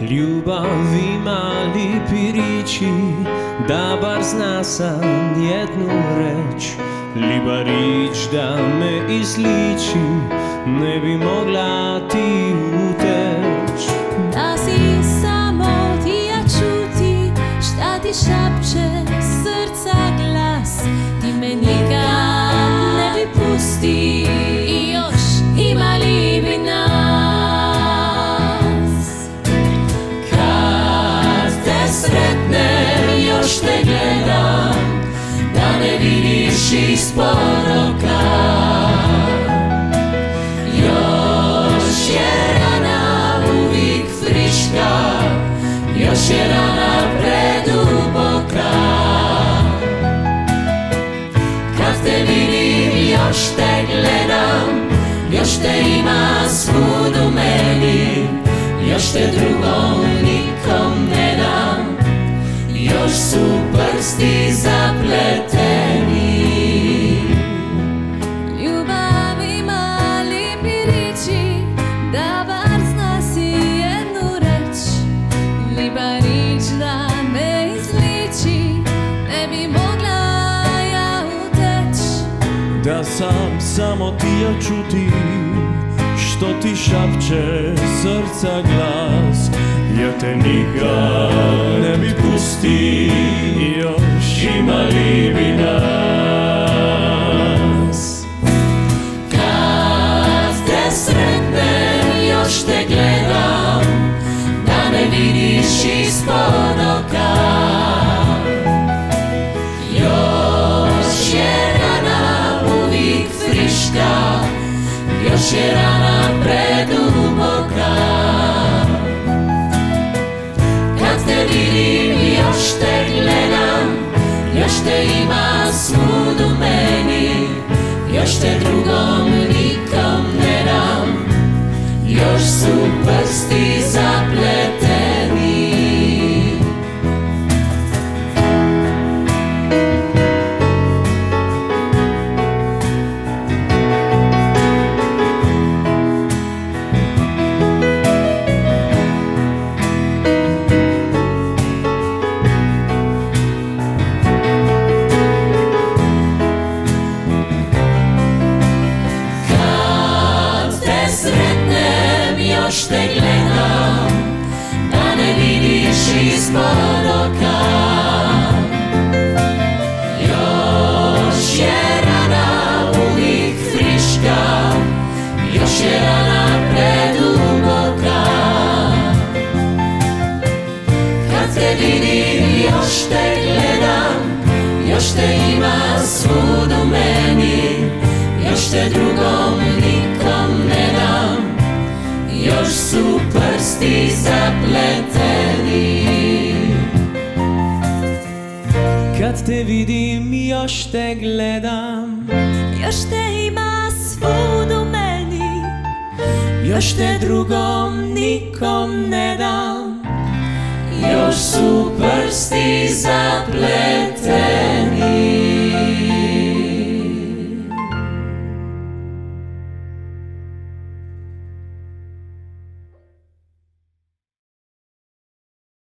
Ljubav ima lipi riči, da bar zna sam jednu reč. Liba rič da me izliči, ne bi mogla ti uteć. Da si samo ti ja čuti, šta ti šapče srca glas. Ti me nikad ne bi pusti i još imali bi nas. Kad te sretnem još te gledam, da ne vidiš ispod oka. Još je rana uvijek friška, još je rana preduboka. Kad te vidim još te gledam, još te ima svud u meni, još te drugom nikom ne dam, još su prsti zapleteni. Ljubav ima lipi riči, da bar zna si jednu reč. Liba rič da me izliči, ne bi mogla ja uteć. Da sam samo ti ja čuti, što ti šapće srca glas. Ja te nikad ne bi pusti, još imali bi nas. Kad te sretnem još te gledam, da me vidiš ispod oka. Još je rana uvijek friška, još je rana preduboka. Kad te vidim još te gledam, još te ima svud u meni, još te drugom nikom ne dam, još su prsti zapleteni. Još te gledam, da ne vidiš ispod oka. Još je rana uvijek friška, još je rana preduboka. Kad te vidim još te gledam, još te ima svud u meni, još te drugom nikom ne dam, još su prsti zapleteni. Kad te vidim još te gledam, još te ima svud u meni, još te drugom nikom ne dam, još su prsti zapleteni.